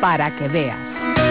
para que veas.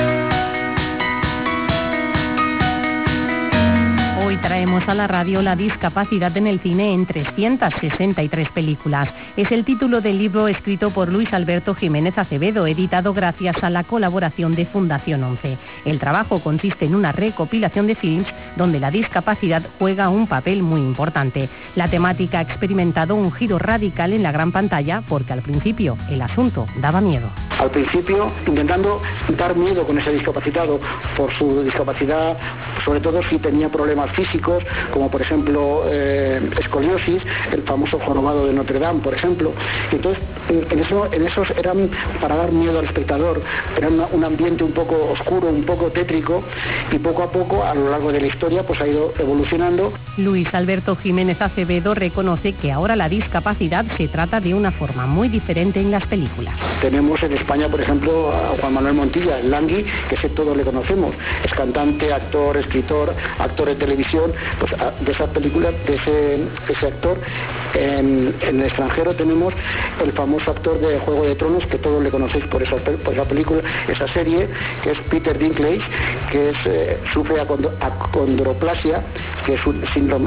Hoy traemos a la radio la discapacidad en el cine en 363 películas. Es el título del libro escrito por Luis Alberto Jiménez Acevedo, editado gracias a la colaboración de Fundación 11. El trabajo consiste en una recopilación de films donde la discapacidad juega un papel muy importante. La temática ha experimentado un giro radical en la gran pantalla porque al principio el asunto daba miedo. Al principio intentando dar miedo con ese discapacitado por su discapacidad, sobre todo si tenía problemas físicos, como por ejemplo escoliosis, el famoso jorobado de Notre Dame, por ejemplo. Entonces, en esos eran para dar miedo al espectador, era un ambiente un poco oscuro, un poco tétrico, y poco a poco, a lo largo de la historia, pues ha ido evolucionando. Luis Alberto Jiménez Acevedo reconoce que ahora la discapacidad se trata de una forma muy diferente en las películas. Tenemos en España, por ejemplo, a Juan Manuel Montilla, el Langui, que ese todos le conocemos. Es cantante, actor, escritor, actor de televisión. Pues de esas películas, de ese actor, en el extranjero tenemos el famoso actor de Juego de Tronos, que todos le conocéis por esa película, esa serie, que es Peter Dinklage, que sufre acondroplasia, que es un síndrome,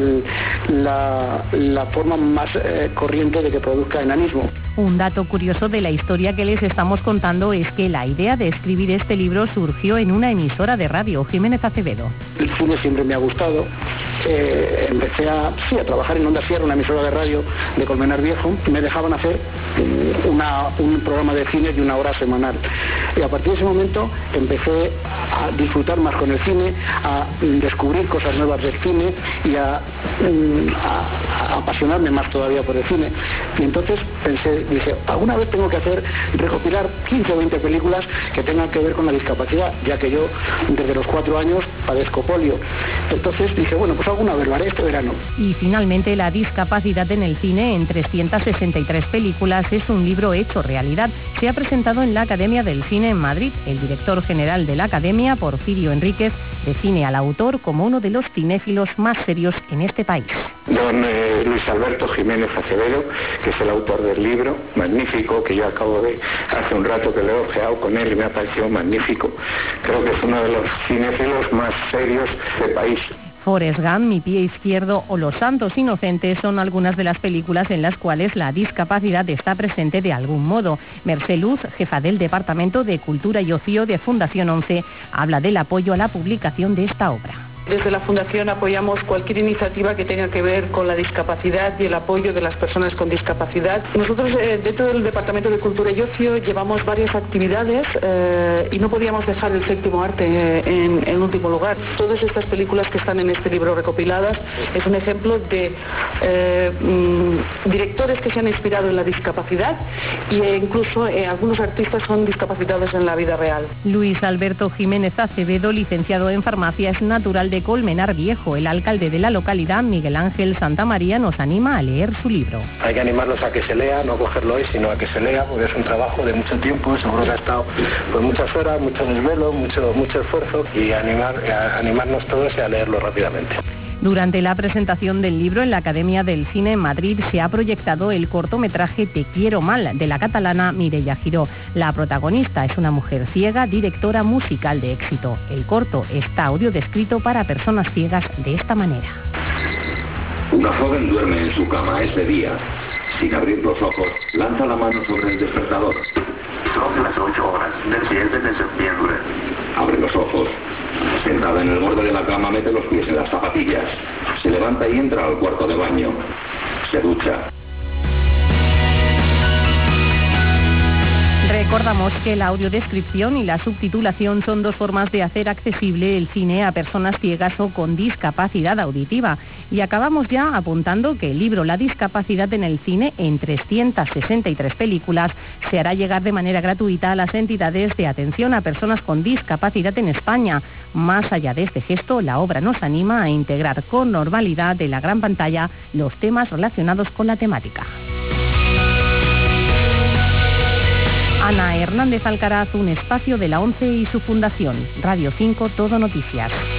la forma más corriente de que produzca enanismo. Un dato curioso de la historia que les estamos contando es que la idea de escribir este libro surgió en una emisora de radio, Jiménez Acevedo. El cine siempre me ha gustado. Empecé a trabajar en Onda Sierra, una emisora de radio de Colmenar Viejo. Me dejaban hacer un programa de cine de 1 hora semanal. Y a partir de ese momento empecé a disfrutar más con el cine, a descubrir cosas nuevas del cine y a apasionarme más todavía por el cine. Y entonces dije, alguna vez tengo que recopilar 15 o 20 películas que tengan que ver con la discapacidad, ya que yo desde los 4 años padezco polio. Entonces dije, bueno, pues alguna vez lo haré este verano. Y finalmente, la discapacidad en el cine en 363 películas es un libro hecho realidad. Se ha presentado en la Academia del Cine en Madrid. El director general de la Academia, Porfirio Enríquez, define al autor como uno de los cinéfilos más serios en este país. Don Luis Alberto Jiménez Acevedo, que es el autor del libro, magnífico, que yo acabo de hace un rato que lo he ojeado con él y me ha parecido magnífico. Creo que es uno de los cinéfilos más serios del país. Forrest Gump, Mi pie izquierdo o Los santos inocentes son algunas de las películas en las cuales la discapacidad está presente de algún modo. Mercé Luz, jefa del Departamento de Cultura y Ocio de Fundación 11, habla del apoyo a la publicación de esta obra. Desde la Fundación apoyamos cualquier iniciativa que tenga que ver con la discapacidad y el apoyo de las personas con discapacidad. Nosotros dentro del Departamento de Cultura y Ocio llevamos varias actividades y no podíamos dejar el séptimo arte en último lugar. Todas estas películas que están en este libro recopiladas es un ejemplo de directores que se han inspirado en la discapacidad e incluso algunos artistas son discapacitados en la vida real. Luis Alberto Jiménez Acevedo, licenciado en farmacia, es natural de Colmenar Viejo. El alcalde de la localidad, Miguel Ángel Santamaría, nos anima a leer su libro. Hay que animarlos a que se lea, no cogerlo hoy, sino a que se lea, porque es un trabajo de mucho tiempo, seguro que ha estado pues muchas horas, mucho desvelo, mucho esfuerzo, y animarnos todos a leerlo rápidamente. Durante la presentación del libro en la Academia del Cine en Madrid se ha proyectado el cortometraje Te quiero mal, de la catalana Mireia Giró. La protagonista es una mujer ciega, directora musical de éxito. El corto está audiodescrito para personas ciegas de esta manera. Una joven duerme en su cama, es de día. Sin abrir los ojos, lanza la mano sobre el despertador. Son las 8 horas del 10 de septiembre. Abre los ojos. Sentada en el borde de la cama, mete los pies en las zapatillas. Se levanta y entra al cuarto de baño. Se ducha. Recordamos que la audiodescripción y la subtitulación son dos formas de hacer accesible el cine a personas ciegas o con discapacidad auditiva. Y acabamos ya apuntando que el libro La discapacidad en el cine, en 363 películas, se hará llegar de manera gratuita a las entidades de atención a personas con discapacidad en España. Más allá de este gesto, la obra nos anima a integrar con normalidad en la gran pantalla los temas relacionados con la temática. Ana Hernández Alcaraz, un espacio de la ONCE y su fundación. Radio 5, Todo Noticias.